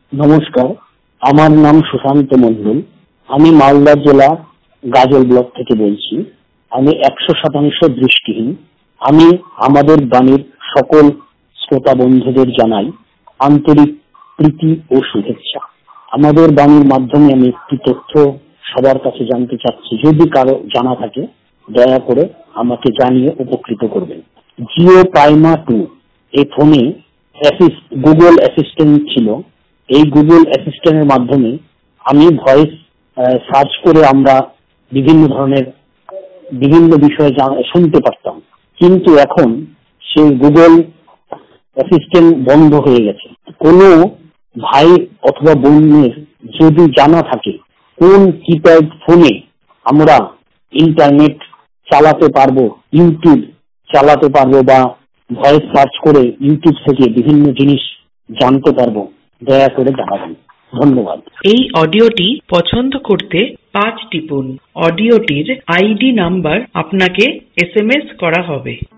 নমস্কার, আমার নাম সুশান্ত মন্ডল। আমি মালদা জেলা গাজল ব্লক থেকে বলছি। আমি 100% দৃষ্টিহীন। আমি আমাদের বাণীর সকল শ্রোতা বন্ধুদের জানাই আন্তরিক প্রীতি ও শুভেচ্ছা। আমাদের বাণীর মাধ্যমে আমি একটি তথ্য সবার কাছে জানতে চাচ্ছি, যদি কারো জানা থাকে দয়া করে আমাকে জানিয়ে উপকৃত করবেন। জিও প্রাইমা 2 এই ফোনে গুগল অ্যাসিস্ট্যান্ট ছিল। এই গুগল অ্যাসিস্ট্যান্টের মাধ্যমে আমি ভয়েস সার্চ করে আমরা বিভিন্ন বিষয়ে শুনতে পারতাম, কিন্তু এখন সেই গুগল অ্যাসিস্ট্যান্ট বন্ধ হয়ে গেছে। কোনো ভাই অথবা বোনের যদি জানা থাকে কোন কিপ্যাড ফোনে আমরা ইন্টারনেট চালাতে পারবো, ইউটিউব চালাতে পারবো বা ভয়েস সার্চ করে ইউটিউব থেকে বিভিন্ন জিনিস জানতে পারবো, দয়া করে জানাবেন। ধন্যবাদ। এই অডিওটি পছন্দ করতে 5 টিপুন। অডিওটির আইডি নাম্বার আপনাকে SMS করা হবে।